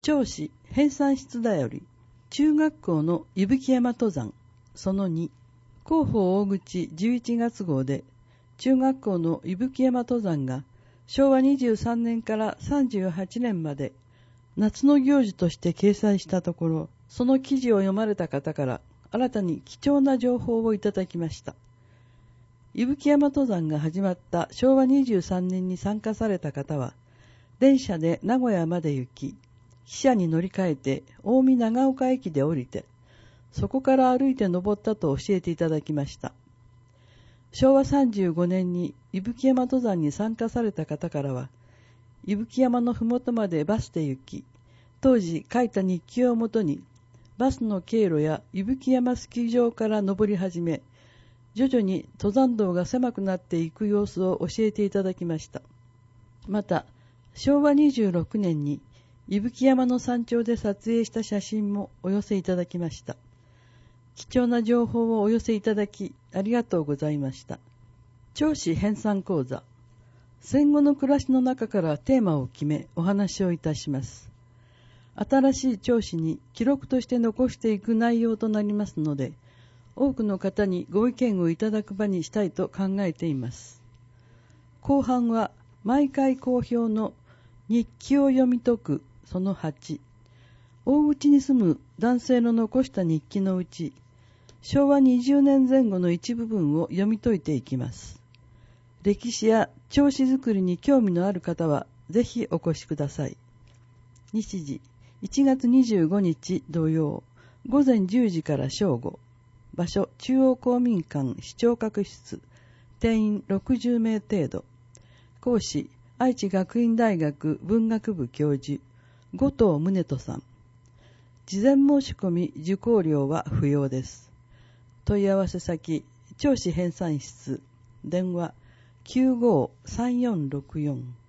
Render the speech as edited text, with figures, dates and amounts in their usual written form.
銚子編纂室だより中学校の伊吹山登山その2広報大口11月号で中学校の伊吹山登山が昭和23年から38年まで夏の行事として掲載したところ、その記事を読まれた方から新たに貴重な情報をいただきました。伊吹山登山が始まった昭和23年に参加された方は、電車で名古屋まで行き、汽車に乗り換えて近江長岡駅で降りて、そこから歩いて登ったと教えていただきました。昭和35年に伊吹山登山に参加された方からは、伊吹山のふもとまでバスで行き、当時書いた日記をもとに、バスの経路や伊吹山スキー場から登り始め、徐々に登山道が狭くなっていく様子を教えていただきました。また、昭和26年に伊吹山の山頂で撮影した写真もお寄せいただきました。貴重な情報をお寄せいただきありがとうございました。銚子編纂講座。戦後の暮らしの中からテーマを決めお話をいたします。新しい銚子に記録として残していく内容となりますので、多くの方にご意見をいただく場にしたいと考えています。後半は毎回好評の日記を読み解くその8。大内に住む男性の残した日記のうち、昭和20年前後の一部分を読み解いていきます。歴史や銚子作りに興味のある方はぜひお越しください。日時1月25日土曜午前10時から正午。場所中央公民館視聴覚室。定員60名程度。講師愛知学院大学文学部教授後藤宗人さん。事前申し込み受講料は不要です。問い合わせ先銚子編纂室電話953464